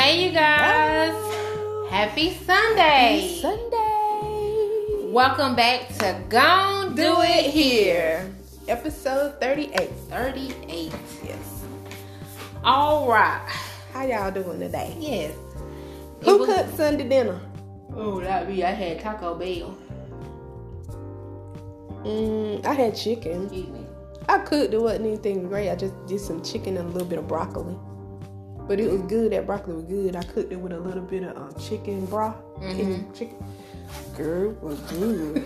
Hey you guys, happy Sunday. Happy Sunday. Welcome back to Gon' Do It Here. Episode 38. 38. Yes. Alright. How y'all doing today? Yes. Who cooked Sunday dinner? Oh, that be, I had Taco Bell. I had chicken. Excuse me. I cooked. It wasn't anything great. I just did some chicken and a little bit of broccoli. But it was good. That broccoli was good. I cooked it with a little bit of chicken broth. Chicken. Girl, it was good.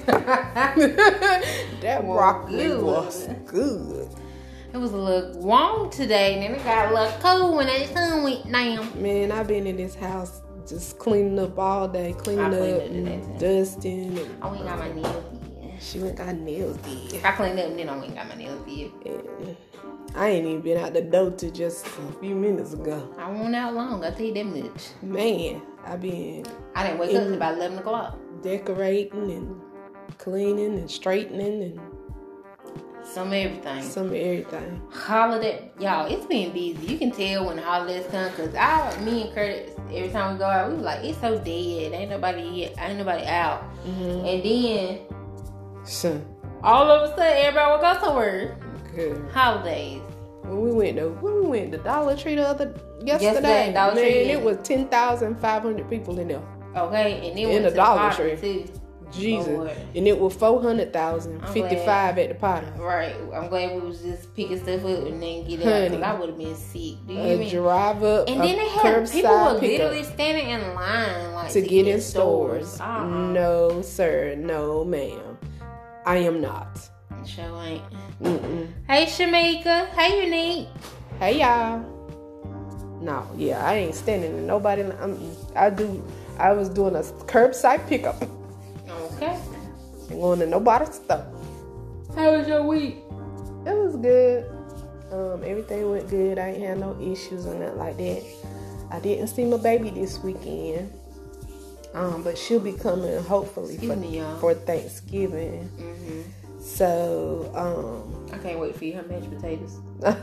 That broccoli was good. It was a little warm today, and then it got a little cold when that sun went down. Man, I've been in this house just cleaning up all day. Cleaning up and dusting. And, I ain't got my nails did. She went got nails did. I cleaned up and then I ain't got my nails did. And I ain't even been out the door till just a few minutes ago. I won't out long, I'll tell you that much. Man, I didn't wake up until about 11 o'clock. Decorating and cleaning and straightening and some of everything. Holiday. Y'all, it's been busy. You can tell when the holidays come, because me and Curtis, every time we go out, we be like, it's so dead. Ain't nobody out. Mm-hmm. And then Son. all of a sudden, everybody will go somewhere. Good. Holidays. When we went to Dollar Tree yesterday, Dollar Tree, it was 10,500 people in there. Okay, and it in was the Dollar Tree too. Jesus, Lord. And it was 400,000, 55 at the Potter. Right, I'm glad we was just picking stuff up and then get out, because I would have been sick. Do you hear me? Drive up, and then they had people were literally standing in line like to get in stores. No, sir, no, ma'am, I am not. Sure ain't. Mm-mm. Hey Shamika. Hey Unique. Hey y'all. No, yeah, I ain't standing in nobody. I was doing a curbside pickup. Okay. Ain't going to nobody's stuff. How was your week? It was good. Everything went good. I ain't had no issues or nothing like that. I didn't see my baby this weekend. But she'll be coming hopefully for Thanksgiving. Mm-hmm. So, I can't wait for you her mashed potatoes.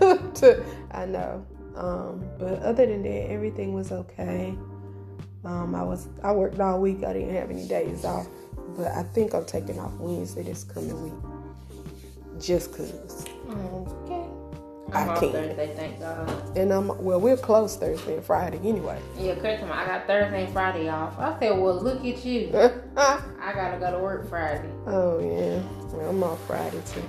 I know. But other than that, everything was okay. I worked all week. I didn't have any days off. But I think I'm taking off Wednesday this coming week. Just cause. Okay. I'm off can't. Thursday, thank God. And we're closed Thursday and Friday anyway. Yeah, Christmas. I got Thursday and Friday off. I said, well, look at you. I gotta go to work Friday. Oh yeah. Well, I'm off Friday too.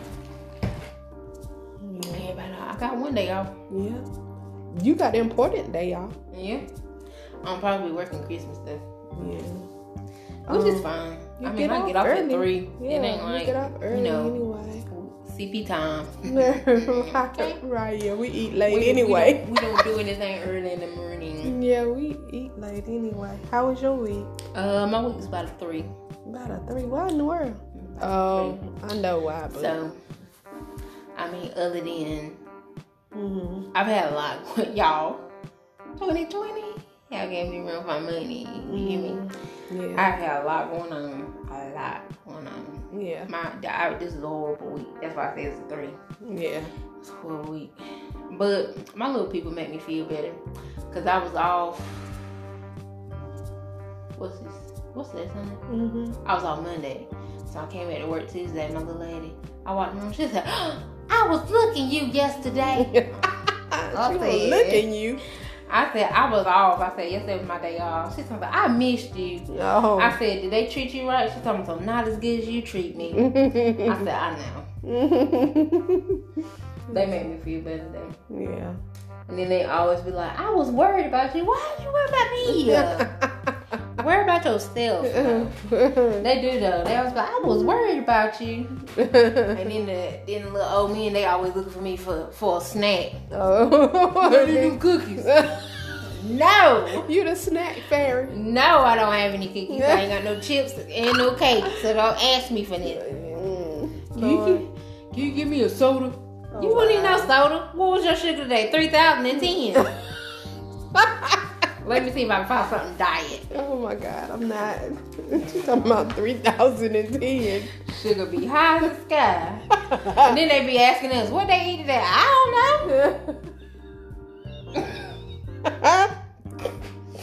Yeah, but I got one day off. Yeah. You got the important day off. Yeah. I'm probably working Christmas Day. Yeah. Which is fine. I mean, I get off early. at 3. Yeah, it ain't like, get off early anyway. CP time. Right, yeah, we eat late anyway. We don't do anything early in the morning. Yeah, we eat late anyway. How was your week? My week was about a 3. About a 3? Why in the world? Oh, I know why. But... So, I mean, other than, I've had a lot, y'all. 2020, y'all gave me room for money. You hear me? Yeah. I've had a lot going on. Yeah. This is a horrible week. That's why I say it's a 3. Yeah. It's a horrible week. But my little people make me feel better. Because I was off. What's that Sunday? I was off Monday. So I came back to work Tuesday. My little lady, I walked in, she said, I was looking you yesterday. She was looking you. I said, I was off. I said, yesterday was my day off. She told me, I missed you. Oh. I said, did they treat you right? She told me, so not as good as you treat me. I said, I know. They made me feel better today. Yeah. And then they always be like, I was worried about you. Why are you worried about me? Worry about yourself. They do though. They always be like, I was worried about you. And then the little old men, they always looking for me for a snack. Oh. Where do them cookies? No. You the snack fairy. No, I don't have any cookies. I ain't got no chips and no cake. So don't ask me for nothing. Can you give me a soda? You wouldn't need no soda. What was your sugar today? 3,010. Let me see if I can find something diet. Oh my God, I'm not. She's talking about 3,010. Sugar be high as the sky. And then they be asking us, what they eat today? I don't know.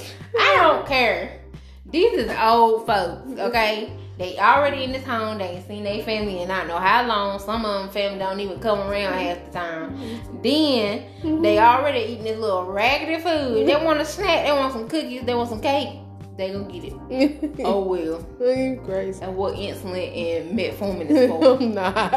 These is old folks, okay? They already in this home. They ain't seen their family in I don't know how long. Some of them family don't even come around half the time. Then they already eating this little raggedy food. They want a snack. They want some cookies. They want some cake. They gonna get it. Oh well. You crazy. And what insulin and metformin is for? I'm not.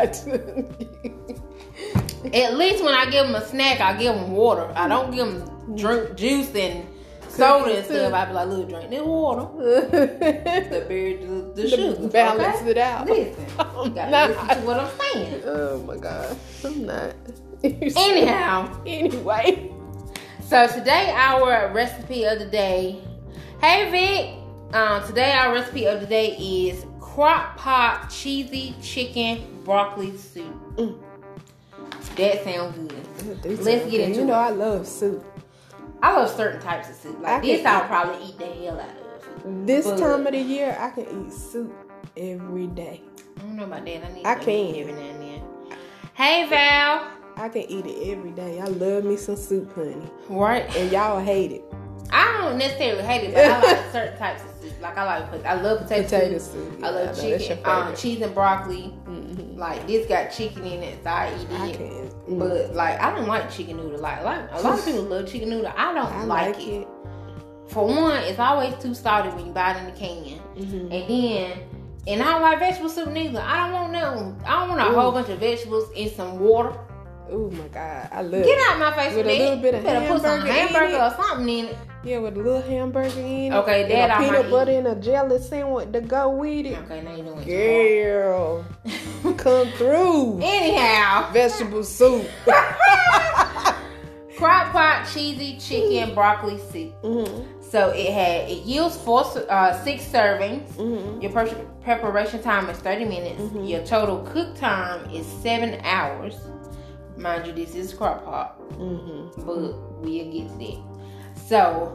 At least when I give them a snack, I give them water. I don't give them drink juice and soda and stuff. I be like, look, drink this water. The bury the sugar. Balance it out. Listen, you gotta listen to what I'm saying. Oh my God, I'm not. Anyhow, anyway. So today our recipe of the day. Hey Vic. Today our recipe of the day is crock pot cheesy chicken broccoli soup. That sounds good. Let's get into it. You know I love soup. I love certain types of soup. Like this, I'll probably eat the hell out of. This time of the year, I can eat soup every day. I don't know about that. I can every now and then. Hey Val. I can eat it every day. I love me some soup, honey. Right. And y'all hate it. I don't necessarily hate it, but I like certain types of soup. Like I love potato soup. Yeah, I love chicken, cheese and broccoli. Mm-hmm. Like this got chicken in it, so I eat it. I can. Mm-hmm. But like I don't like chicken noodle. Like a lot of people love chicken noodle. I don't like it. For one, it's always too salty when you buy it in the can. Mm-hmm. And I don't like vegetable soup neither. I don't want a whole bunch of vegetables in some water. Oh my God, I love it. Get out my face with a little bit of hamburger. Put some hamburger or something in it. Yeah, with a little hamburger in it. Okay, that I peanut butter and a jelly sandwich to go with it. Okay, now you doing it. Girl, come through. Anyhow, vegetable soup. Crock pot cheesy chicken broccoli soup. Mm-hmm. So it yields 6 servings. Mm-hmm. Your preparation time is 30 minutes. Mm-hmm. Your total cook time is 7 hours. Mind you, this is crock pot, but we'll get to that. So,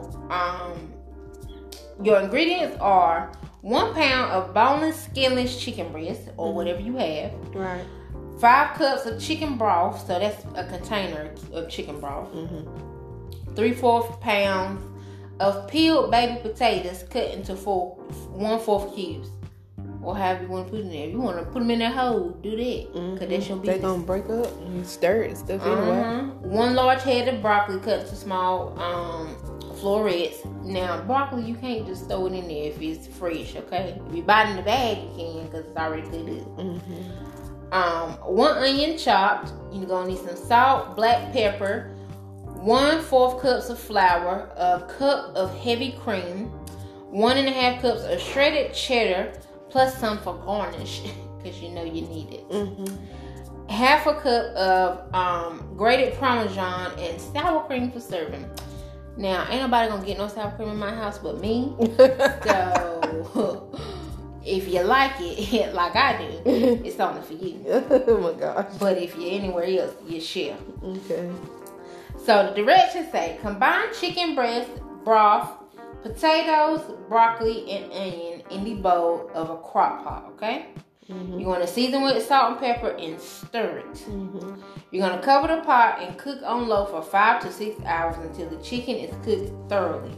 your ingredients are 1 pound of boneless, skinless chicken breast, or whatever you have. Right. 5 cups of chicken broth, so that's a container of chicken broth. 3/4 pounds of peeled baby potatoes cut into 1/4 cubes. Or however you want to put it in there. If you want to put them in that hole, do that. Because that's your business. They're going to break up and stir it and stuff anyway. 1 large head of broccoli cut into small florets. Now, broccoli, you can't just throw it in there if it's fresh, okay? If you buy it in the bag, you can because it's already cut up. 1 onion chopped. You're going to need some salt, black pepper, 1/4 cups of flour, a cup of heavy cream, 1.5 cups of shredded cheddar, plus some for garnish, because you know you need it. 1/2 cup of grated Parmesan and sour cream for serving. Now, ain't nobody gonna get no sour cream in my house but me. So, if you like it, like I do, it's only for you. Oh my gosh. But if you're anywhere else, you share. Okay. So, the directions say, combine chicken breast, broth, potatoes, broccoli, and onion in the bowl of a crock pot, okay? You're going to season with salt and pepper and stir it. You're going to cover the pot and cook on low for 5 to 6 hours until the chicken is cooked thoroughly.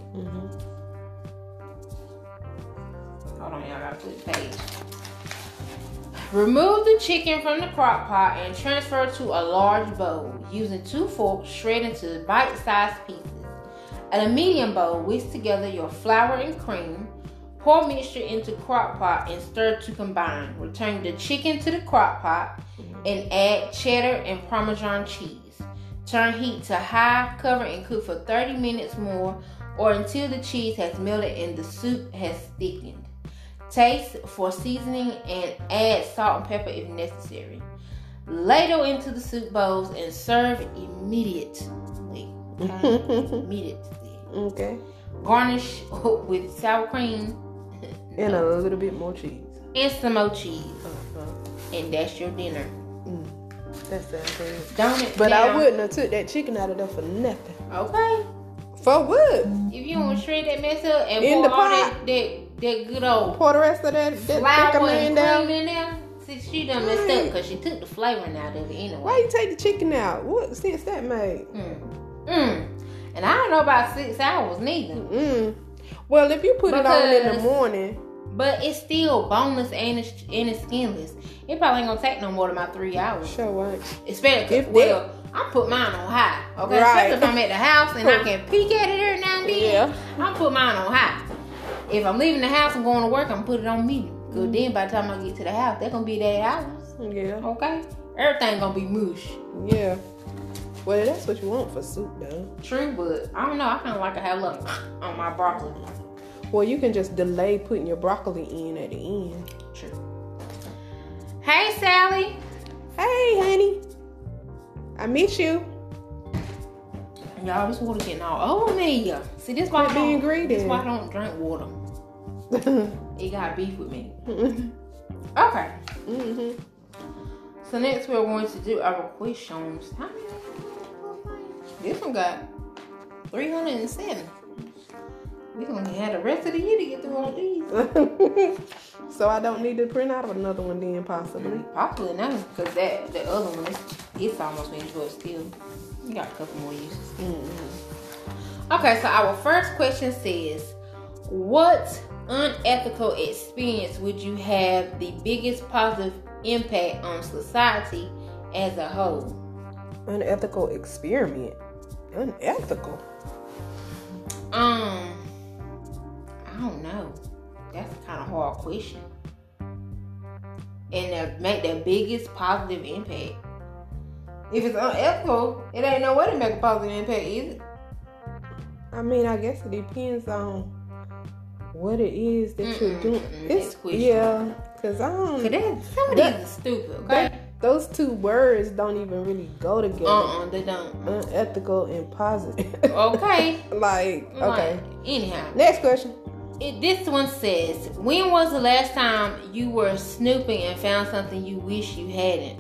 Hold on, y'all got to flip the page. Remove the chicken from the crock pot and transfer it to a large bowl. Using 2 forks, shred into bite-sized pieces. In a medium bowl, whisk together your flour and cream. Pour mixture into crock pot and stir to combine. Return the chicken to the crock pot and add cheddar and Parmesan cheese. Turn heat to high, cover and cook for 30 minutes more or until the cheese has melted and the soup has thickened. Taste for seasoning and add salt and pepper if necessary. Ladle into the soup bowls and serve immediately. Immediately. Okay. Garnish with sour cream. And a little bit more cheese. And some more cheese. And that's your dinner. That sounds good. Don't it? But now, I wouldn't have took that chicken out of there for nothing. Okay. For what? If you want to shred that mess up and in pour the all pot, that good old pour the rest of that flour and down cream in there. See, she done messed up because she took the flavoring out of it anyway. Why you take the chicken out? What sense that made? And I don't know about 6 hours neither. Well, if you put it on in the morning. But it's still boneless and it's skinless. It probably ain't gonna take no more than about 3 hours. Sure what? Especially, I put mine on high. Okay, right. Especially if I'm at the house and I can peek at it every now and then. Yeah. I put mine on high. If I'm leaving the house and going to work, I'm gonna put it on medium. Cause then by the time I get to the house, they're gonna be 8 hours. Yeah. Okay. Everything gonna be mush. Yeah. Well, that's what you want for soup, though. True, but I don't know. I kind of like to have a little on my broccoli. Well, you can just delay putting your broccoli in at the end. True. Hey, Sally. Hey, honey. I miss you. Y'all, this water getting all over me. See, this why being greedy. This why I don't drink water. It got beef with me. Okay. Mm-hmm. So next we're going to do our questions. How many? This one got 307. We're going to have the rest of the year to get through all these. So I don't need to print out another one then, possibly. Possibly no, because the other one, it's almost finished, but still, you got a couple more uses. Mm-hmm. Okay, so our first question says, what unethical experience would you have the biggest positive impact on society as a whole? Unethical experiment. Unethical. I don't know. That's a kind of hard question. And to make the biggest positive impact. If it's unethical, it ain't no way to make a positive impact, is it? I mean, I guess it depends on what it is that you're doing. It's yeah, because I don't. Some of these are stupid. Okay, those two words don't even really go together. They don't. Unethical and positive. Okay. Okay. Anyhow. Next question. This one says, when was the last time you were snooping and found something you wish you hadn't?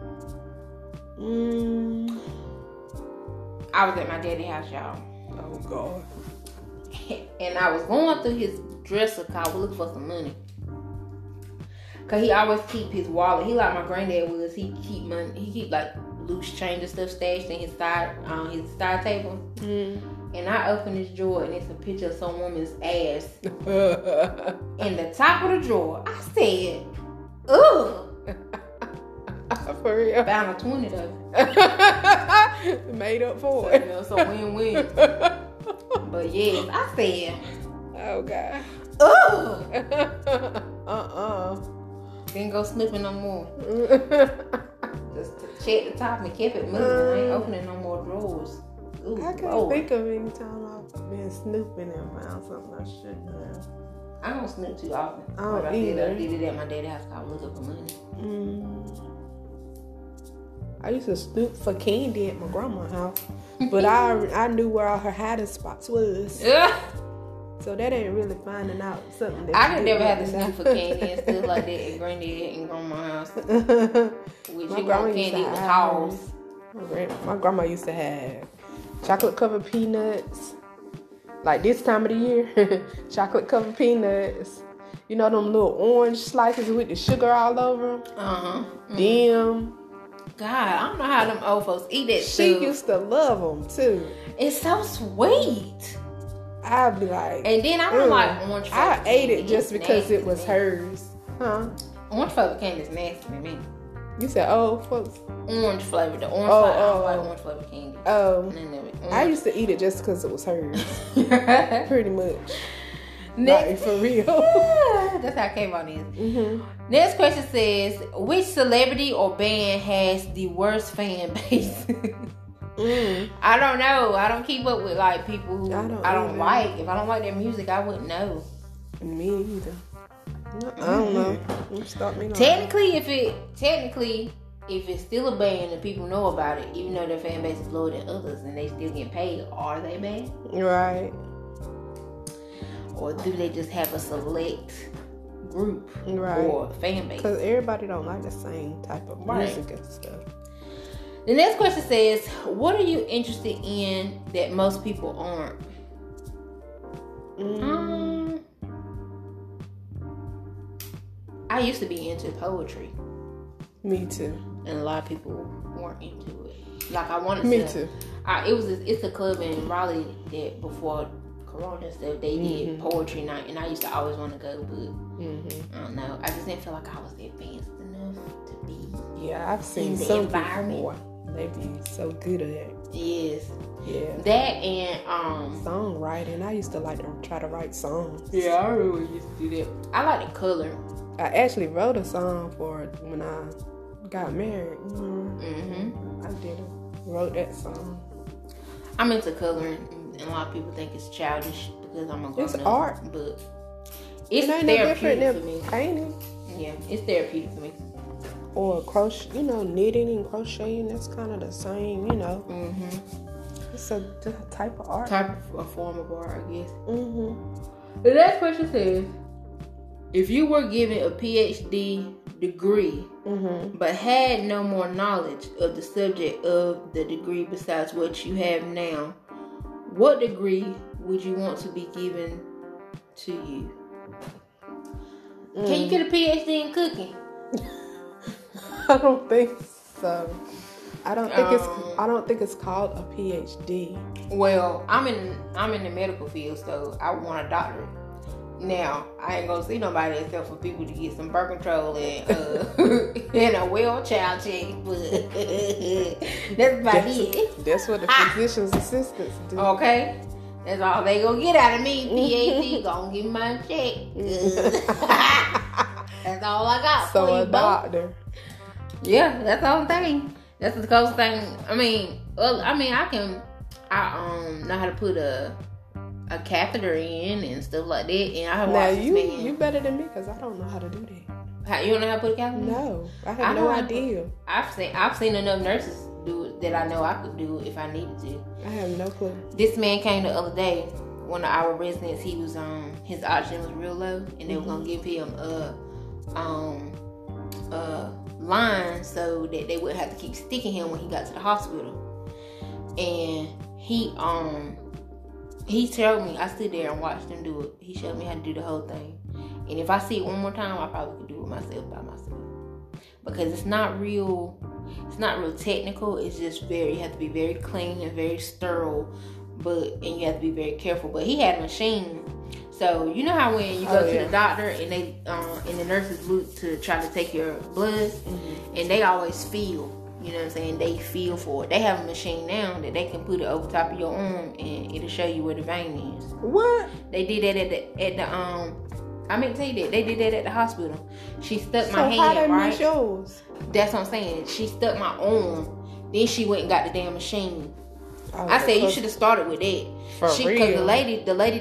I was at my daddy's house, y'all. Oh, God. And I was going through his dresser cause we look for some money. Cause he always keep his wallet. He like my granddad was. He keep money. He keep like loose change and stuff stashed in his side table. And I open this drawer and it's a picture of some woman's ass in the top of the drawer. I said, ugh. For real. Found a 20 though. Made up for it. So win-win. But yes, I said, oh God. Ugh. Didn't go snooping no more. Just check the top and kept it moving. I ain't opening no more drawers. Ooh, I can't think of any time I've been snooping and found something I shouldn't have. I don't snoop too often. I don't either. I did it at my daddy's house cause I was looking for money. I used to snoop for candy at my grandma's house, but I knew where all her hiding spots was. So that ain't really finding out something that I never had to snoop for candy and stuff like that at granddad and grandma's house. Which my grandma used to have. My grandma used to have chocolate covered peanuts. Like this time of the year, chocolate covered peanuts. You know them little orange slices with the sugar all over them? Them. God, I don't know how them old folks eat that She used to love them too. It's so sweet. I'd be like, and then I don't like orange flavored I ate it just because it was hers. Huh? Orange flavored candy is nasty to me. You said old folks? Orange flavored. The orange flavor. I don't like orange flavored candy. I used to eat it just because it was hers. Pretty much. Next, like, for real. Yeah, that's how I came on this. Next question says, which celebrity or band has the worst fan base? I don't know. I don't keep up with like people who I don't like. If I don't like their music, I wouldn't know. Me either. I don't know. Stop me. Technically, if it's still a band and people know about it, even though their fan base is lower than others and they still get paid, are they band? Right. Or do they just have a select group right. or fan base? Because everybody don't like the same type of music and stuff. The next question says, what are you interested in that most people aren't? I used to be into poetry. Me too. And a lot of people weren't into it. Like I wanted Me to. too. It's a club in Raleigh that before Corona and stuff, they did poetry night, and I used to always want to go, but I don't know. I just didn't feel like I was advanced enough to be. Yeah, I've seen the some environment. people. They be so good at it. Yes. Yeah. That and songwriting. I used to like to try to write songs. Yeah, I really used to do that. I like to color. I actually wrote a song for it when I got married. Wrote that song. I'm into coloring, and a lot of people think it's childish because I'm a grown It's up, art, but it's it ain't no therapeutic different for me. than painting. Yeah, it's therapeutic for me. Or crochet, knitting and crocheting. That's kind of the same, It's a type of art. A form of art, I guess. The next question says, if you were given a PhD degree, but had no more knowledge of the subject of the degree besides what you have now, what degree would you want to be given to you? Can you get a PhD in cooking? I don't think so. I don't think it's called a PhD. Well, I'm in the medical field, so I want a doctorate. Now, I ain't gonna see nobody except for people to get some birth control and and a well child check, but that's about it. That's what the physician's assistants do. Okay, that's all they gonna get out of me. PhD gonna give me my check. That's all I got. So for a you, doctor. Yeah, that's the whole thing. That's the closest thing. I know how to put a catheter in and stuff like that. And I watched this man. You better than me because I don't know how to do that. You don't know how to put a catheter in? No, I have no idea. I've seen enough nurses do it that I know I could do it if I needed to. I have no clue. This man came the other day. One of our residents, he was his oxygen was real low, and they were gonna give him a line so that they wouldn't have to keep sticking him when he got to the hospital. And he showed me. I stood there and watched him do it. He showed me how to do the whole thing. And if I see it one more time, I probably could do it myself by myself. Because it's not real technical. It's just you have to be very clean and very sterile, and you have to be very careful. But he had a machine. So you know how when you go to the doctor and they and the nurses look to try to take your blood, and they always feel. You know what I'm saying? They feel for it. They have a machine now that they can put it over top of your arm and it'll show you where the vein is. What? They did that at the I meant to tell you that. They did that at the hospital. She stuck my hand, how they right? miss yours? That's what I'm saying. She stuck my arm. Then she went and got the damn machine. Oh, I said you should have started with that. For real? Because the lady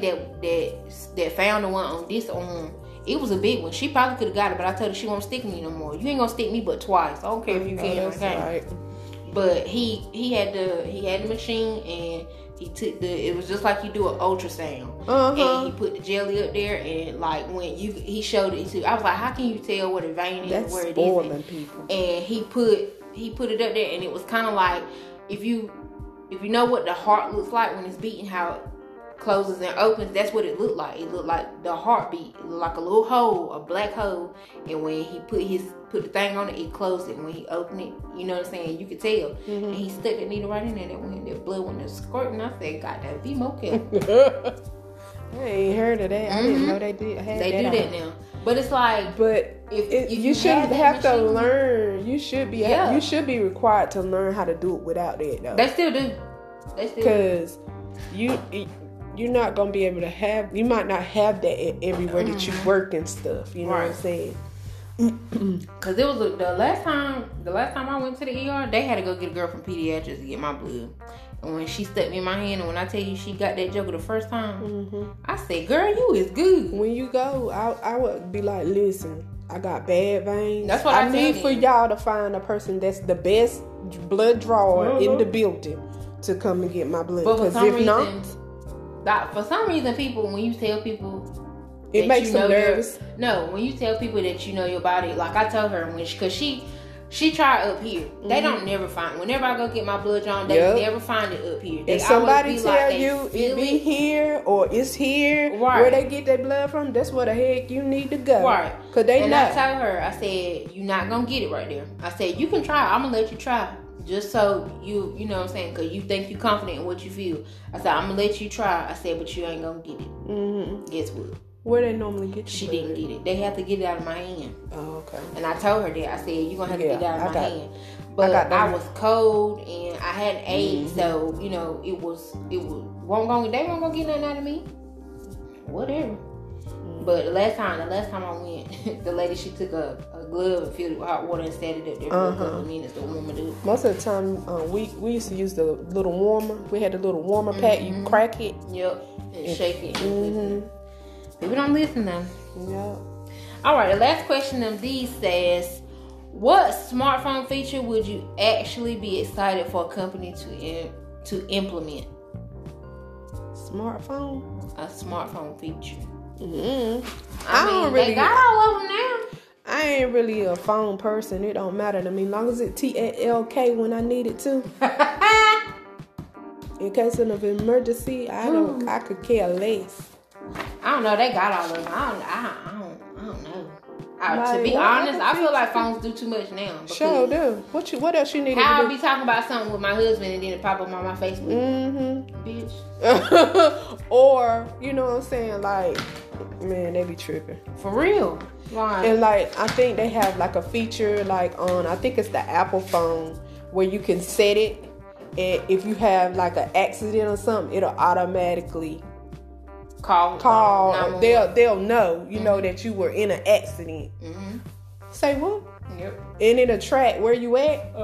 that found the one on this arm, it was a big one. She probably could have got it, but I told her she won't stick me no more. You ain't gonna stick me but twice. I don't care if you can or can't. Right. But he had the machine, and he took it was just like you do an ultrasound. And he put the jelly up there, and like when he showed it to, I was like, how can you tell where the vein is, where it is? That's spoiling people. And he put it up there, and it was kind of like if you know what the heart looks like when it's beating, how it closes and opens, that's what it looked like. It looked like the heartbeat. It looked like a little hole, a black hole. And when he put the thing on it, it closed it. When he opened it, you know what I'm saying? You could tell. And he stuck the needle right in there. That blood went squirting. I said, God, that be more careful. I ain't heard of that. I didn't know they did. They do that now. But it's like, if you shouldn't have to learn. You should be. You should be required to learn how to do it without that, though. They still do. Because you're not gonna be able to have. You might not have that everywhere that you work and stuff. You know what I'm saying? Because it was the last time I went to the ER, they had to go get a girl from pediatrics to get my blood. And when she stuck me in my hand, and when I tell you she got that joker the first time, I said, "Girl, you is good." When you go, I would be like, "Listen, I got bad veins. That's what I need for y'all to find a person that's the best blood drawer in the building to come and get my blood. Because if not, for some reason, people, when you tell people." It makes them nervous. When you tell people that you know your body, like I tell her, because she tried up here. They don't never find. Whenever I go get my blood drawn, they never find it up here. They if somebody tell you it be here or it's here, where they get their blood from, that's where the heck you need to go. Right. Because they know. I tell her, I said, you're not gonna get it right there. I said, you can try. I'm gonna let you try. Just so you know what I'm saying, because you think you confident in what you feel. I said, I'm going to let you try. I said, but you ain't going to get it. Mm-hmm. Guess what? Where they normally get you? She didn't get it. They have to get it out of my hand. Oh, okay. And I told her that. I said, you're going to have to get it out of my hand. But I was cold and I hadn't ate, so, you know, they weren't going to get nothing out of me. Whatever. But the last time I went, the lady, she took a glove and filled it with hot water and set it up there for a couple of minutes to warm it up. Most of the time, we used to use the little warmer. We had the little warmer pack. You crack it. Yep. And shake it. People don't listen now. Yep. All right. The last question of these says, what smartphone feature would you actually be excited for a company to implement? Smartphone? A smartphone feature. I mean, they got all of them now. I ain't really a phone person. It don't matter to me. As long as it TLK when I need it to. In case of an emergency, I could care less. I don't know. They got all of them. I don't know. To be honest, I feel like phones do too much now. Sure do. What else you need to do? I'll be talking about something with my husband and then it pop up on my Facebook. Bitch. Or, you know what I'm saying? Like, man, they be tripping. For real. Right. And like, I think they have like a feature like on, I think it's the Apple phone, where you can set it. And if you have like an accident or something, it'll automatically call. They'll know, you know, that you were in an accident. Say what? Yep. And it'll track where you at.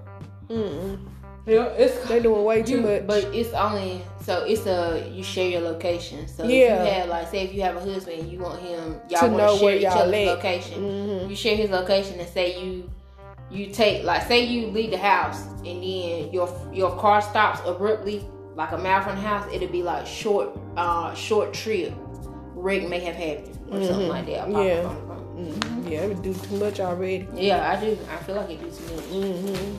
Yeah, they doing way too much. But it's only you share your location. So if you have, like, say if you have a husband and you want him, y'all want to share each other's location. You share his location and say you take, like, say you leave the house and then your car stops abruptly like a mile from the house. It'll be like short trip. Wreck may have happened or something like that. Yeah, it would do too much already. Yeah, I do. I feel like it do too much.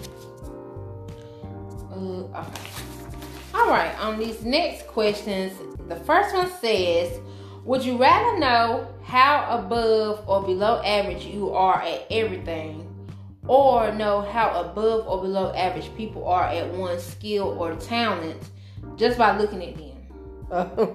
Okay. All right. On these next questions, the first one says, would you rather know how above or below average you are at everything, or know how above or below average people are at one skill or talent just by looking at them?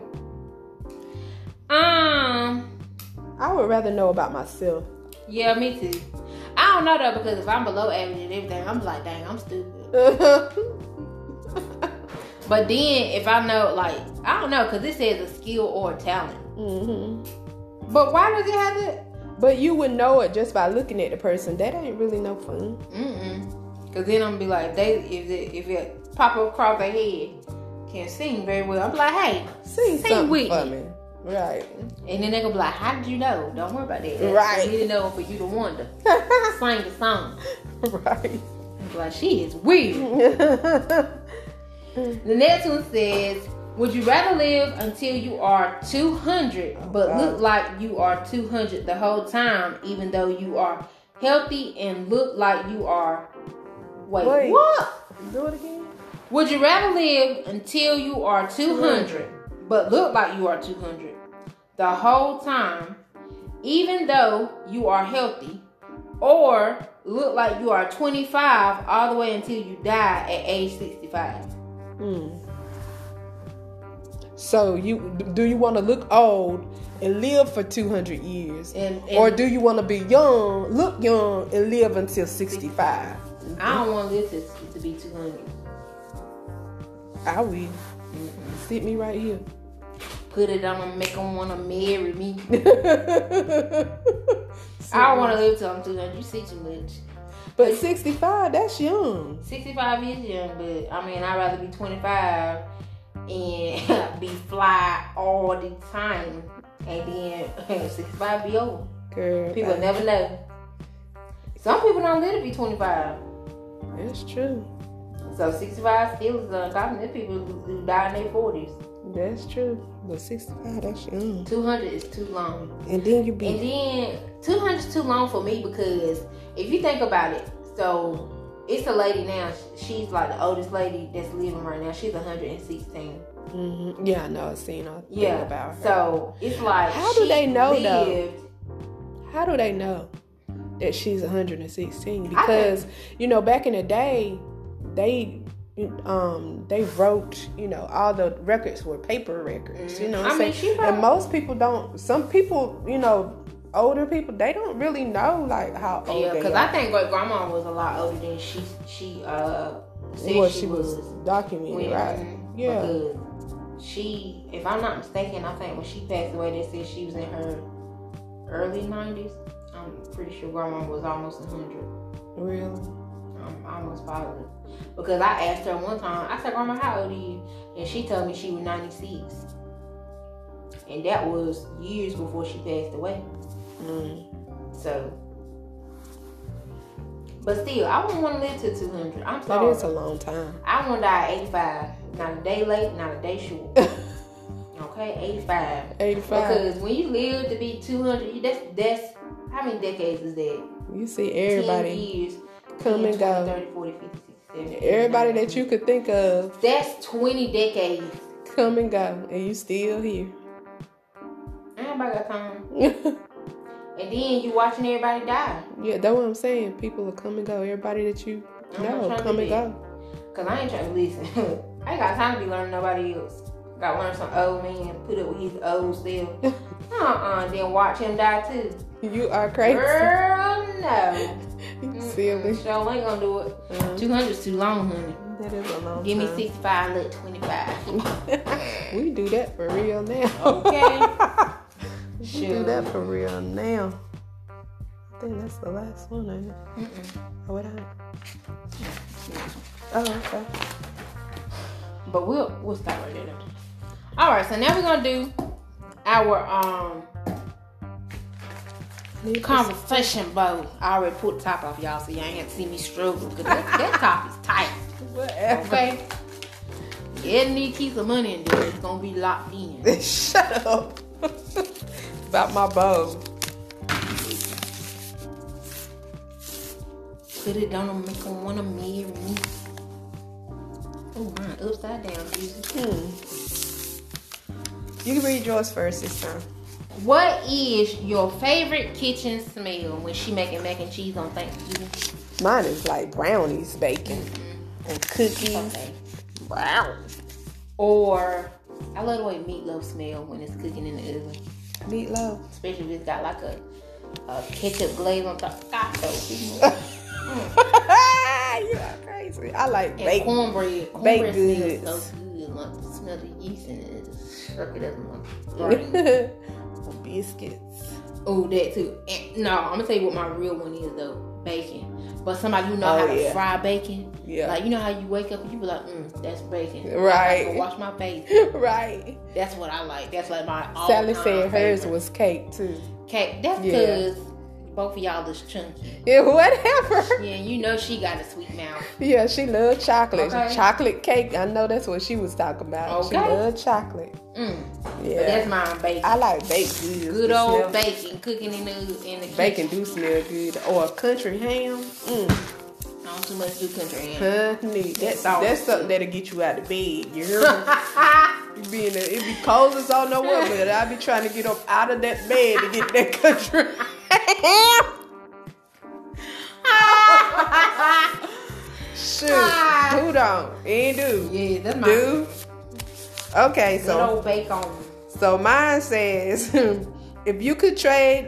I would rather know about myself. Yeah, me too. I don't know though, because if I'm below average at everything, I'm like, dang, I'm stupid. But then if I know, like, I don't know, because it says a skill or a talent. But why does it have it? But you would know it just by looking at the person. That ain't really no fun. Because then I'm gonna be like, if it pop up across their head, can't sing very well, I'm be like, hey, sing with me. Right. And then they gonna be like, how did you know? Don't worry about that. Right. You need to know for you to wonder. Sing the song. Right. I'm like, she is weird. The next one says, would you rather live until you are 200 but look like you are 200 the whole time, even though you are healthy and look like you are... Wait, what? Do it again. Would you rather live until you are 200 but look like you are 200 the whole time, even though you are healthy, or look like you are 25 all the way until you die at age 65? So do you want to look old and live for 200 years, or do you want to be young, look young, and live until 65? I don't want to live to be 200. I will. Sit me right here. Put it on and make them want to marry me. I don't want to live till I'm 200. You see too much. But 65, that's young. 65 is young, but I mean, I'd rather be 25 and be fly all the time, and then 65 be over. Girl, people never know. Some people don't live to be 25. That's true. So 65 still is uncommon. There's people who die in their 40s. That's true. But 65, that's young. 200 is too long. And then 200 is too long for me, because if you think about it, so it's a lady now. She's like the oldest lady that's living right now. She's 116. Yeah, I know. I've seen a thing about her. So it's like, how do they know though? How do they know that she's 116? Because you know, back in the day, they wrote, all the records were paper records. You know what I'm saying? And most people don't. Some people, older people, they don't really know like how old they are. Because I think great grandma was a lot older than she said she was documented, right? Yeah. Because she, if I'm not mistaken, I think when she passed away, they said she was in her early 90s. I'm pretty sure grandma was almost 100. Really? I'm almost positive. Because I asked her one time, I said, Grandma, how old are you? And she told me she was 96. And that was years before she passed away. So, but still, I wouldn't want to live to 200. I'm sorry. That is a long time. I want to die at 85. Not a day late, not a day short. Okay, 85. 85. Because when you live to be 200, that's how many decades is that? You see everybody 10 years, come and go. 30, 40, 50, 60, 70. Everybody that you could think of. That's 20 decades. Come and go. And you still here. Everybody got time. And then you watching everybody die. Yeah, that's what I'm saying. People will come and go. Everybody that you know come and go. Because I ain't trying to listen. I ain't got time to be learning nobody else. Got to learn some old man, put up with his old self. Then watch him die too. You are crazy. Girl, no. You silly. Sure ain't gonna do it. 200's too long, honey. That is a long Give me time. 65, look 25. We do that for real now. Okay. We do that for real now. I think that's the last one, ain't it? Oh, what happened? Oh, okay. But we'll stop right there. Alright, so now we're gonna do our conversation bowl. I already put the top off, y'all, so y'all ain't have to see me struggle because that top is tight. Whatever. Okay? Yeah, need to keep some money in there. It's gonna be locked in. Shut up. About my bowl. Put it down and make them want to marry me. Oh, mine upside down, Jesus. You can read yours first this time. What is your favorite kitchen smell when she making mac and cheese on Thanksgiving? Mine is like brownies, bacon, and cookies. Okay. Brownies. Or, I love the way meatloaf smell when it's cooking in the oven. Meatloaf. Especially if it's got like a ketchup glaze on top. God, You are crazy. I like baked cornbread. Baked goods. Smells so good. Like the smell of the yeast in it. Just shirk it up and biscuits. Oh, that too. And, no, I'm gonna tell you what my real one is though. Bacon. But somebody who know how to fry bacon. Yeah. Like, you know how you wake up and you be like, that's bacon. Right. I can wash my face. Right. That's what I like. That's like my Sally said hers favorite. Was cake too. Cake. That's because both of y'all is chunky. Yeah, whatever. Yeah, you know she got a sweet mouth. Yeah, she loves chocolate. Okay. Chocolate cake. I know that's what she was talking about. Okay. She loves chocolate. Yeah. Yeah. But that's mine bacon. I like baked goods. Good old bacon cooking in the kitchen. Bacon do smell good. Or a country ham. I don't too much do country ham. Honey, that's something that'll get you out of bed. You hear me? It be cold as all know what, but I be trying to get up out of that bed to get that country ham. Shoot, who don't? Ain't do. Yeah, that's my do. Okay, good old bacon. So mine says, if you could trade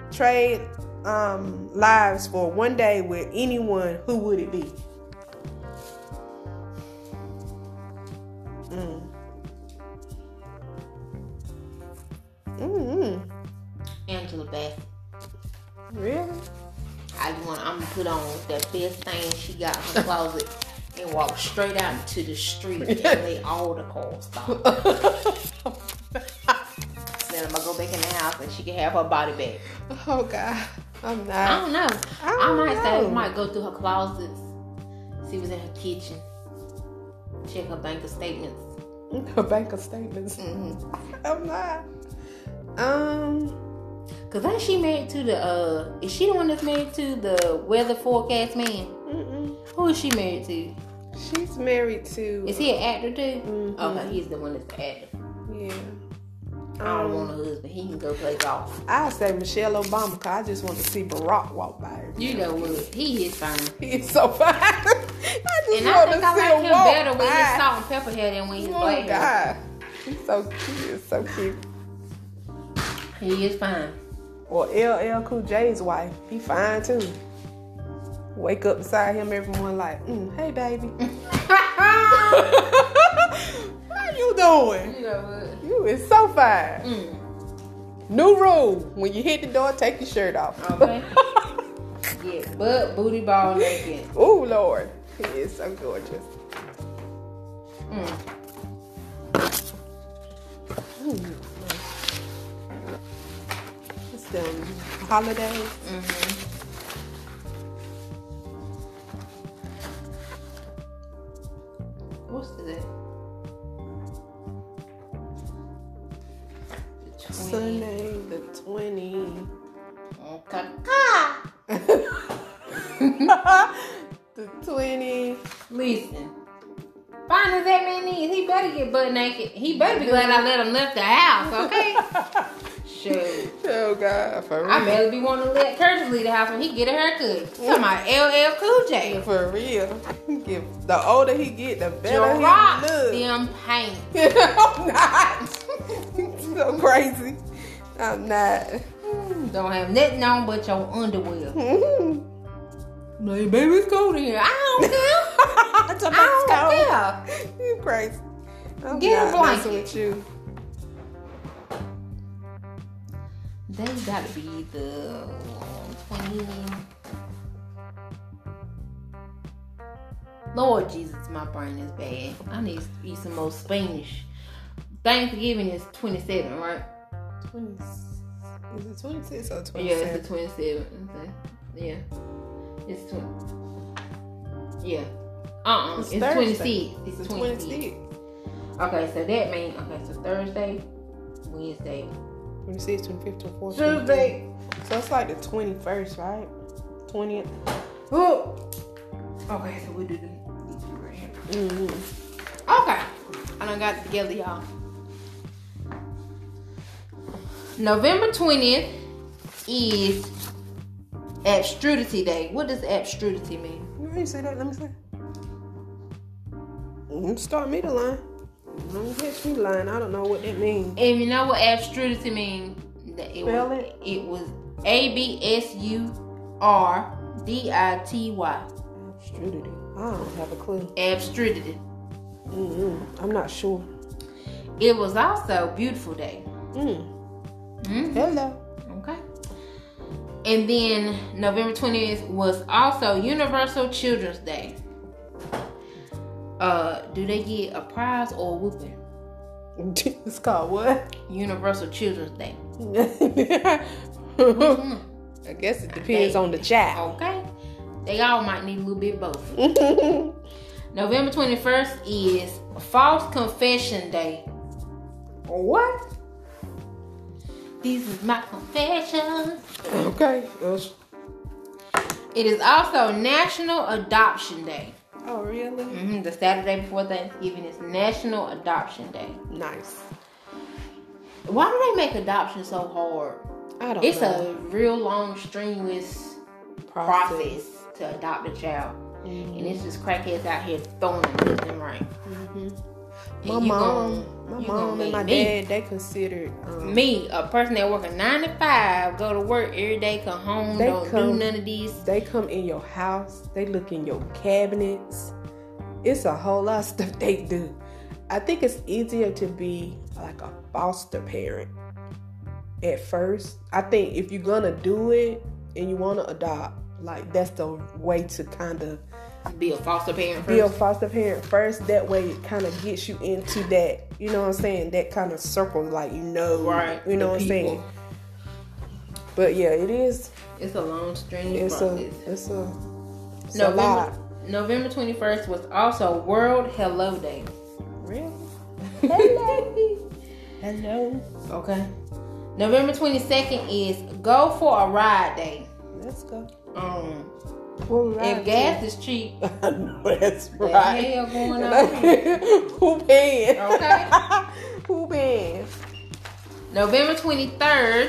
lives for one day with anyone, who would it be? Angela Bassett. Really? I'm gonna put on the best thing she got in her closet and walk straight out into the street and let all the cars stop. Then I'm gonna go back in the house and she can have her body back. Oh God, I'm not. I don't know. I might say I might go through her clousets, see what's in her kitchen, check her bank of statements. Her bank of statements. I'm not. Cause ain't she married to the is she the one that's married to the weather forecast man? Who is she married to? She's married to. Is he an actor too? Okay, he's the one that's the actor. Yeah. I don't want a husband. He can go play golf. I say Michelle Obama, because I just want to see Barack walk by. You know what? He is fine. He is so fine. I just and want I think to I see like him him walk better with by. his salt and pepper hair than when he's black hair. God. He is so cute. He is fine. Or LL Cool J's wife. He fine too. Wake up beside him every morning like, hey baby. How you doing? You know what? You is so fine. New rule. When you hit the door, take your shirt off. Okay. Yeah, butt, booty, ball, naked. Oh Lord. He is so gorgeous. It's them holidays. What's today? Sunday the 20. Okay. The 20. Listen. Fine as that man is, he better get butt naked. He better be glad I let him left the house, okay? Shoot. Oh God, for real. I better be wanting to let Curtis leave the house when he get a haircut. Talking about LL Cool J. For real. The older he get, the better Drop he look. them paint. I'm not. So crazy. I'm not. Don't have nothing on but your underwear. Like, baby, it's cold in here. I don't care. I don't care. You crazy. I'm Get a not messing blanket. with you. They gotta be the 20. Lord Jesus, my brain is bad. I need to eat some more Spanish. Thanksgiving is 27, right? 20. Is it 26 or 27? Yeah, it's the 27. Okay. Yeah. It's 20. Yeah. It's Thursday. 26. It's The 26. 26. Okay, so that means, so Thursday, Wednesday, 26, 25, 24, Tuesday. So it's like the 21st, right? 20th. Oh. Okay, so we do these two right here. Okay. I done got it together, y'all. November 20th is Abstrudity Day. What does abstrudity mean? Let me see that. Let me see. Start me the line. Don't catch me lying. I don't know what that means. If you know what abstrudity means, Spell it. It was ABSURDITY. Abstrudity. I don't have a clue. Abstrudity. I'm not sure. It was also Beautiful Day. Hello. Okay. And then November 20th was also Universal Children's Day. Do they get a prize or a whooping? It's called what? Universal Children's Day. I guess it depends on the child. Okay. They all might need a little bit of both. November 21st is False Confession Day. What? This is my confession. Okay. It is also National Adoption Day. Oh, really? The Saturday before Thanksgiving is National Adoption Day. Nice. Why do they make adoption so hard? I don't It's know. a real long, strenuous process to adopt a child. And it's just crackheads out here throwing them left and right. My mom and my dad, they considered me, a person that working 9 to 5, go to work every day, come home, don't do none of these. They come in your house, they look in your cabinets. It's a whole lot of stuff they do. I think it's easier to be like a foster parent at first. I think if you're gonna do it and you want to adopt, like that's the way to kind of be a foster parent first. Be a foster parent first. That way it kind of gets you into that, you know what I'm saying, that kind of circle, like, right, you know what I'm saying. But yeah, it is. It's a long, strenuous process. It's a lot. November 21st was also World Hello Day. Really? Hello. Hello. Okay. November 22nd is Go for a Ride Day. Let's go. If gas is cheap, I know that's the right. hell going on? Who paying? Okay. Who paying? November 23rd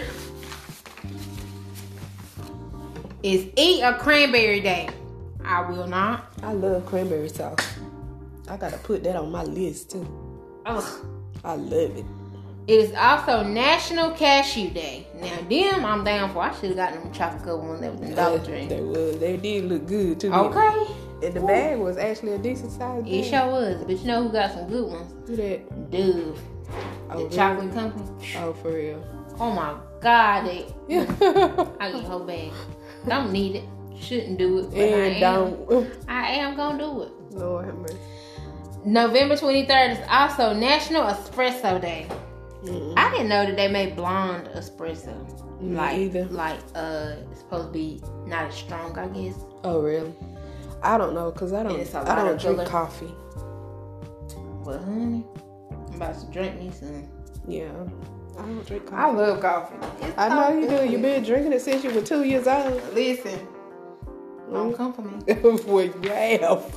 is Eat a Cranberry Day. I will not. I love cranberry sauce. I gotta put that on my list too. Ugh. I love it. It is also National Cashew Day. Now, them I'm down for. I should have gotten them chocolate covered ones that was in Dollar Tree. They was. They did look good too. Okay. And the bag was actually a decent size bag. It sure was. But you know who got some good ones? Who that? Dove. Oh, The really? chocolate company. Oh, for real. Oh my God. I Yeah. get whole bag. Don't need it. Shouldn't do it. But And don't. I am going to do it. Lord have mercy. November 23rd is also National Espresso Day. Mm-mm. I didn't know that they made blonde espresso. Me either. It's supposed to be not as strong, I guess. Oh, really? I don't know, because I don't It's a lot drink of color. coffee. Well, honey, I'm about to drink me some. Yeah. I don't drink coffee. I love coffee. I know you do. You've been drinking it since you were 2 years old. Listen, don't come for me. Well, you have.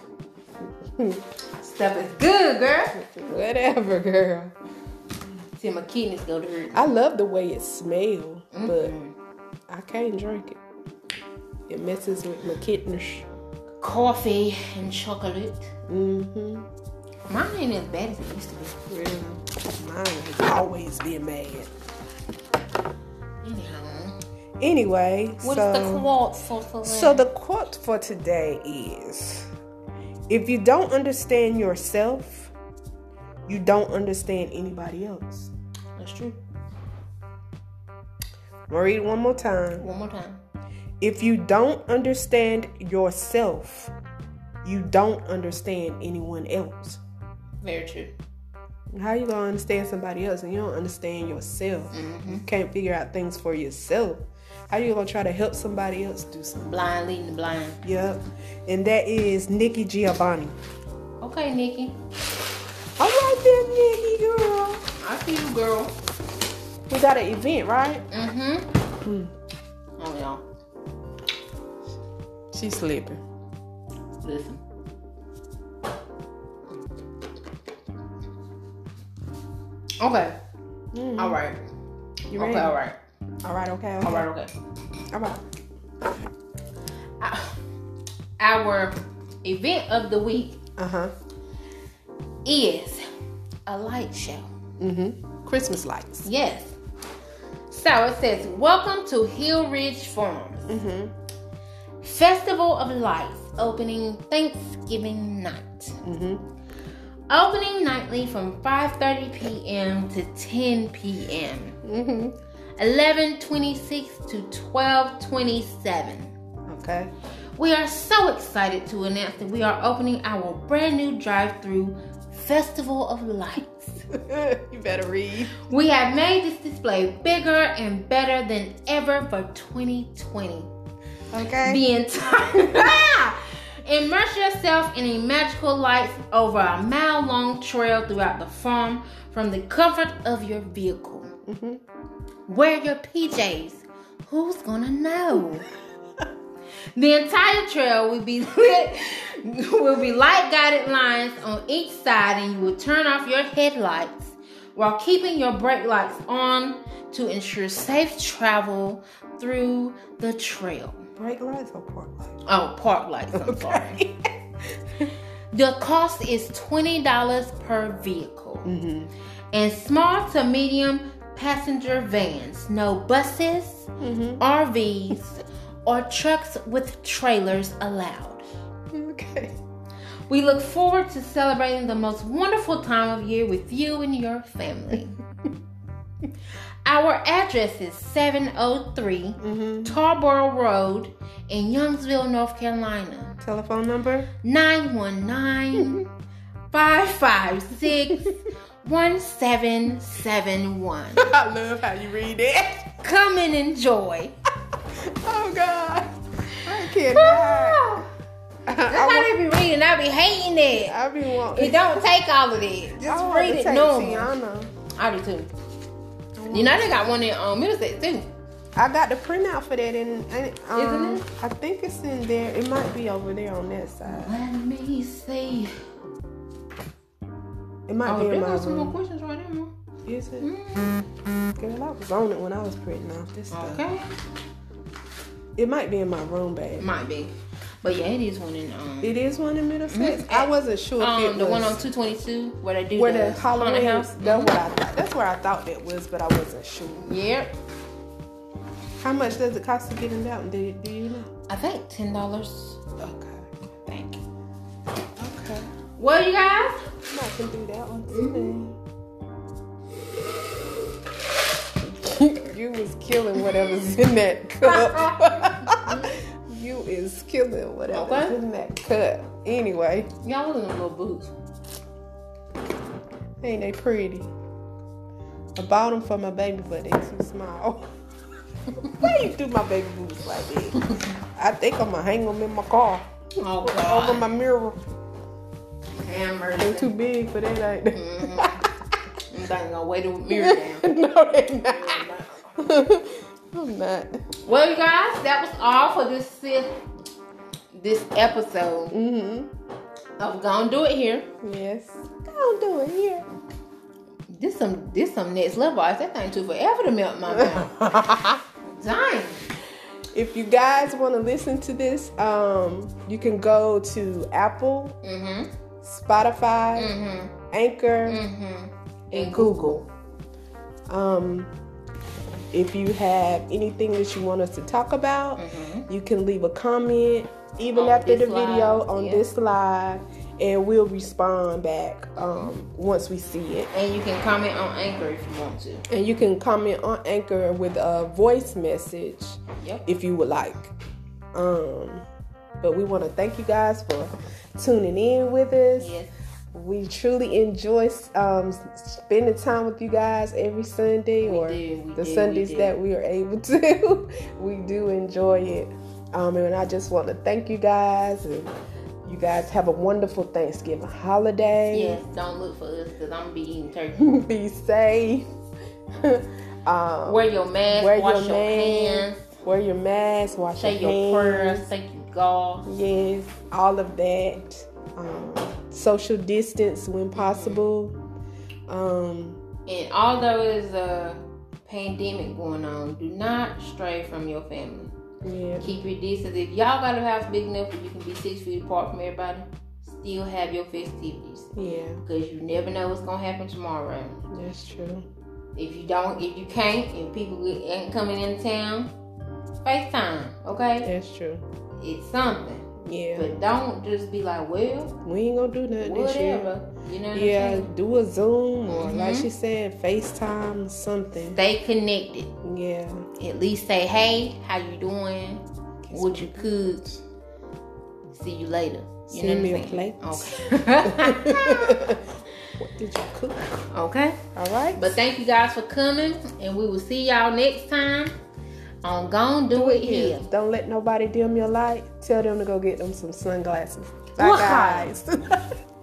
Stuff is good, girl. Whatever, girl. See, my kidneys go to hurt. I love the way it smells, but Mm-mm. I can't drink it. It messes with my kidneys. Coffee and chocolate. Mm-hmm. Mine ain't as bad as it used to be. Really. Mine has always been mad. Anyhow, Anyway, what's the quote for today? So the quote for today is, if you don't understand yourself, you don't understand anybody else. That's true. I'm gonna read it one more time. One more time. If you don't understand yourself, you don't understand anyone else. Very true. How you gonna understand somebody else and you don't understand yourself? Mm-hmm. You can't figure out things for yourself. How you gonna try to help somebody else do something? Blind leading the blind. Yep. And that is Nikki Giovanni. Okay, Nikki. All right then, Nikki girl. I see you, girl. We got an event, right? Mm-hmm. Oh, y'all. She's sleeping. Listen. Okay. Mm-hmm. All right. You ready? Okay, all right. All right, okay. All right, okay. All right. Our event of the week Uh-huh. is a light show. Mm-hmm. Christmas lights. Yes. So it says, welcome to Hill Ridge Farms. Mm-hmm. Festival of Lights, opening Thanksgiving night. Mm-hmm. Opening nightly from 5:30 p.m. to 10 p.m. Mm-hmm. 11:26 to 12:27. Okay. We are so excited to announce that we are opening our brand new drive-through Festival of Lights. You better read. We have made this display bigger and better than ever for 2020. Okay. The entire immerse yourself in a magical lights over a mile-long trail throughout the farm from the comfort of your vehicle. Mm-hmm. Wear your PJs. Who's gonna know? The entire trail will be lit, will be light-guided lines on each side, and you will turn off your headlights while keeping your brake lights on to ensure safe travel through the trail. Brake lights or park lights? Oh, park lights, I'm sorry. The cost is $20 per vehicle. Mm-hmm. And small to medium passenger vans. No buses, Mm-hmm. RVs, or trucks with trailers allowed. Okay. We look forward to celebrating the most wonderful time of year with you and your family. Our address is 703 Tarboro Road in Youngsville, North Carolina. Telephone number? 919-556-1771. I love how you read that. Come and enjoy. Oh, God. I cannot. That's how they be reading. I be hating it. I be wanting. It don't take all of that. Just read it normal. Tiana. I do too. You know they got one in Middlesex too. I got the printout for that, and Isn't it? I think it's in there. It might be over there on that side. Let me see. It might Oh, be there in my got some more room. questions right there, man. Is it? Mm-hmm. Girl, I was on it when I was printing off this stuff. Okay. It might be in my room bag. Might be. But yeah, it is one in It is one in Middlesex. I wasn't sure if it the was one on 222 where they do where the Halloween haunted house. house. That's what I thought. That's where I thought that was, but I wasn't sure. Yep. How much does it cost to get them out? Do you know? I think $10. Okay. Thank you. Okay. Well, you guys. I can do that one today. You was killing whatever's in that cup. You is killing whatever's in that cup. Anyway. Y'all look at them little boots. Ain't they pretty? I bought them for my baby, but they too small. Why you do my baby boots like that? I think I'm gonna hang them in my car. Oh, God. Over my mirror. Hammer. They too big for that, ain't they? Mm-hmm. I'm gonna weigh the mirror down. No, they not. I'm not. Well, you guys, that was all for this episode of Gonna Do It Here. Yes. Gonna do it here. This some next level. I that thing took forever to melt my mouth. Dang. If you guys want to listen to this, you can go to Apple, Spotify, Anchor, and Google. If you have anything that you want us to talk about, you can leave a comment even On after the this video live, on this live, and we'll respond back once we see it. And you can comment on Anchor if you want to. And you can comment on Anchor with a voice message if you would like. But we want to thank you guys for tuning in with us. Yes. We truly enjoy spending time with you guys every Sunday the Sundays that we are able to. We do enjoy it. And I just want to thank you guys. And you guys have a wonderful Thanksgiving holiday. Yes, don't look for us because I'm going to be eating turkey. Be safe. Wear your mask, wash your hands. Wear your mask, wash your hands. Say your prayers, thank you, God. Yes, all of that. Social distance when possible. And although there's a pandemic going on, do not stray from your family. Yeah. Keep your distance. If y'all got a house big enough where you can be 6 feet apart from everybody, still have your festivities. Yeah. Because you never know what's gonna happen tomorrow. That's true. If you can't, if people ain't coming in town, FaceTime, okay? That's true. It's something. Yeah. But don't just be like, well, we ain't gonna do nothing this year. Whatever. You know what I'm saying? Do a Zoom or like she said, FaceTime, something. Stay connected. Yeah. At least say, hey, how you doing? What you cook? See you later. You Send me a saying? plate. Okay. What did you cook? Okay. All right. But thank you guys for coming, and we will see y'all next time on Gon' Do It Here. Don't let nobody dim your light. Tell them to go get them some sunglasses. Bye, guys.